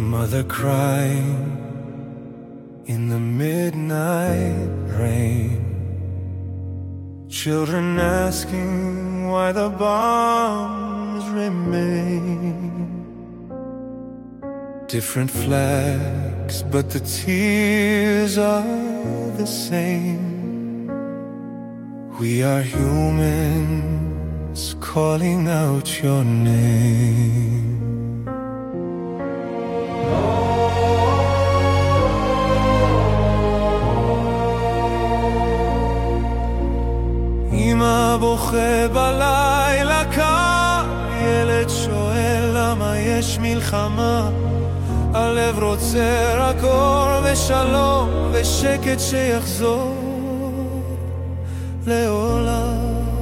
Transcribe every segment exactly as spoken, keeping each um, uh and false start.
Mother crying in the midnight rain, children asking why the bombs remain. Different flags, but the tears are the same. We are humans calling out your name. אמא בוכה בלילה קר, ילד שואל למה יש מלחמה. הלב רוצה רק אור ושלום ושקט שיחזור לעולם.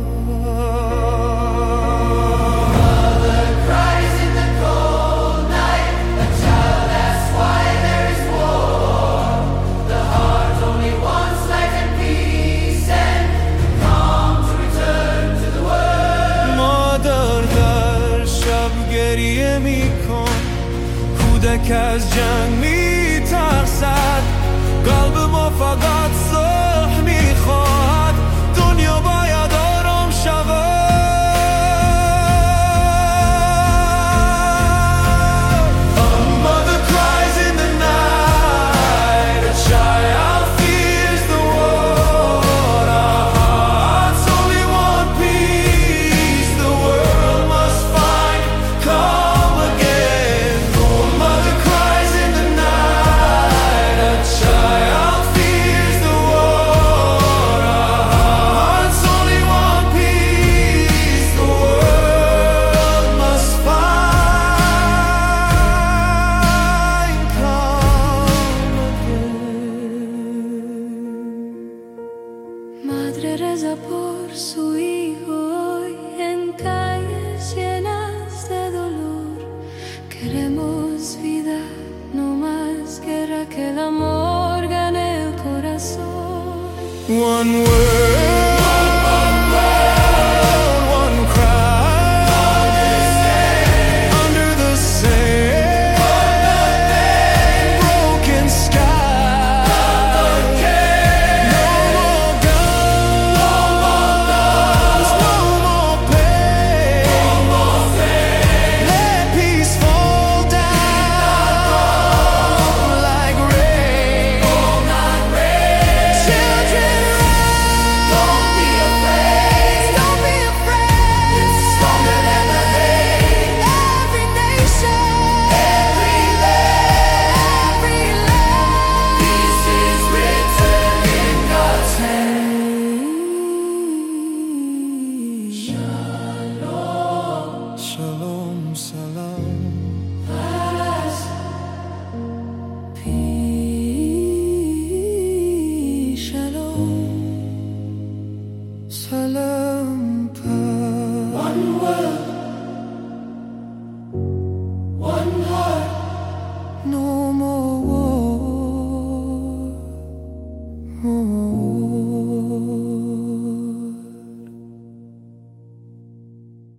کودک از جنگ میترسد، قلب ما فقط صلح میخواهد. دنیا باید آرام شود. A mother cries in the night, a child fears the war. Our hearts only want peace. The world must find calm again. Mother cries in the night, a child fears the war. Our hearts only want peace. The world must find calm again. Madre reza por su hijo hoy en calles llenas de dolor. Queremos vida, no más guerra, que el amor gane el corazón. One word, one word, one cry, under the same, broken sky. No more guns, no more pain. Let peace fall down like rain. Children, don't be afraid. Don't be afraid. It's stronger than the hate. Every nation, every land, every land. Peace is written in God's name. Shalom, shalom, salam.